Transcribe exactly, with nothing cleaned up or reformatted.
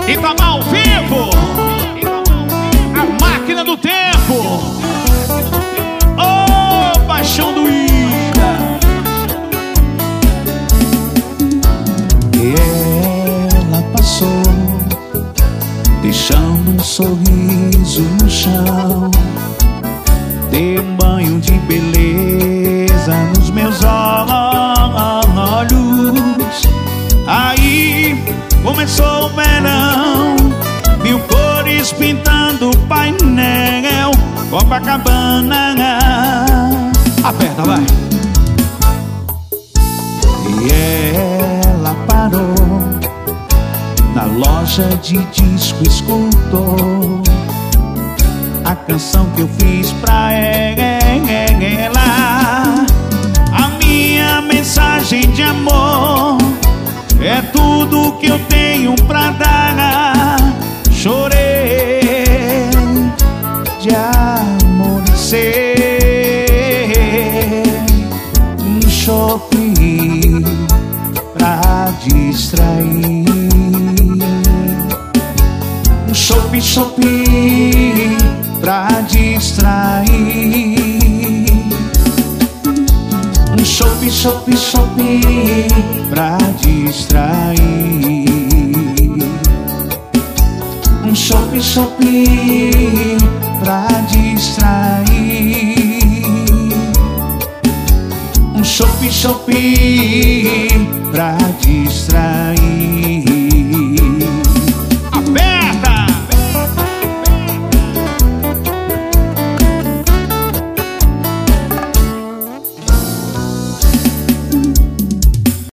Itamar ao vivo, a máquina do tempo. Oh, paixão doída. E ela passou, deixando um sorriso no chão. Dei um banho de beleza nos meus olhos. Aí começou o verão, mil cores pintando o painel. Copacabana, aperta, vai. e ela parou na loja de disco, escutou a canção que eu fiz pra ela. A minha mensagem de amor é tudo que eu tenho pra dar. Chorei de amor e ser um shopping pra distrair. Um shopping, shopping pra distrair. Um shopping, shopping, shopping pra distrair. Um shopping, shopping pra distrair. Um shopping, shopping